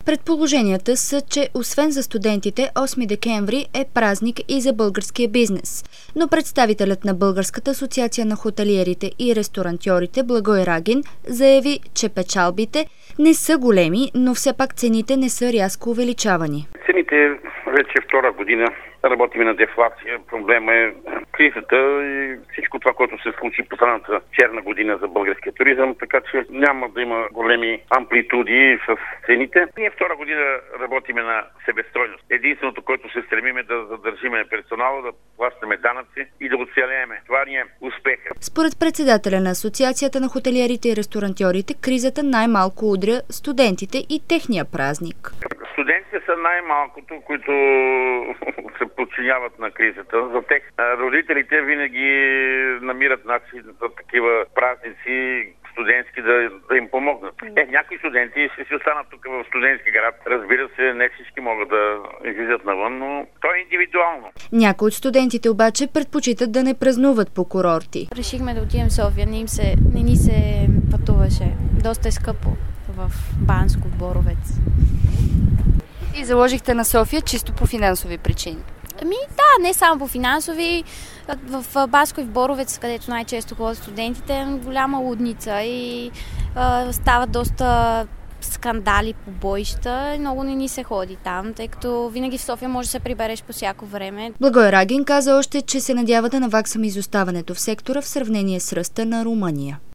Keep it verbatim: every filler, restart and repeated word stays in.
Предположенията са, че освен за студентите, осми декември е празник и за българския бизнес. Но представителят на Българската асоциация на хотелиерите и ресторантьорите Благой Рагин заяви, че печалбите не са големи, но все пак цените не са рязко увеличавани. Цените вече втора година работим на дефлация. Проблема е кризата и всичко това, което се случи последната черна година за българския туризъм, така че няма да има големи амплитуди с цените. Ние втора година работиме на себестойност. Единственото, което се стремиме да задържиме персонала, да плащаме данъци и да оцелееме. Това ни е успеха. Според председателя на Асоциацията на хотелиерите и ресторантьорите, кризата най-малко удря студентите и техния празник. Студентите са най-малкото, които се подчиняват на кризата. За тях родителите винаги намират начин за такива празници студентски да, да им помогнат. Е, някои студенти ще си останат тук в студентски град. Разбира се, не всички могат да излизат навън, но то е индивидуално. Някои от студентите обаче предпочитат да не празнуват по курорти. Решихме да отидем в София. Не, им се, не ни се пътуваше. Доста е скъпо в Банско, Боровец. И заложихте на София чисто по финансови причини? Ами да, не само по финансови. В Банско и в Боровец, където най-често ходят студентите, е голяма лудница и а, стават доста скандали по боища. Много не ни се ходи там, тъй като винаги в София може да се прибереш по всяко време. Благой Рагин каза още, че се надява да наваксаме изоставането в сектора в сравнение с ръста на Румъния.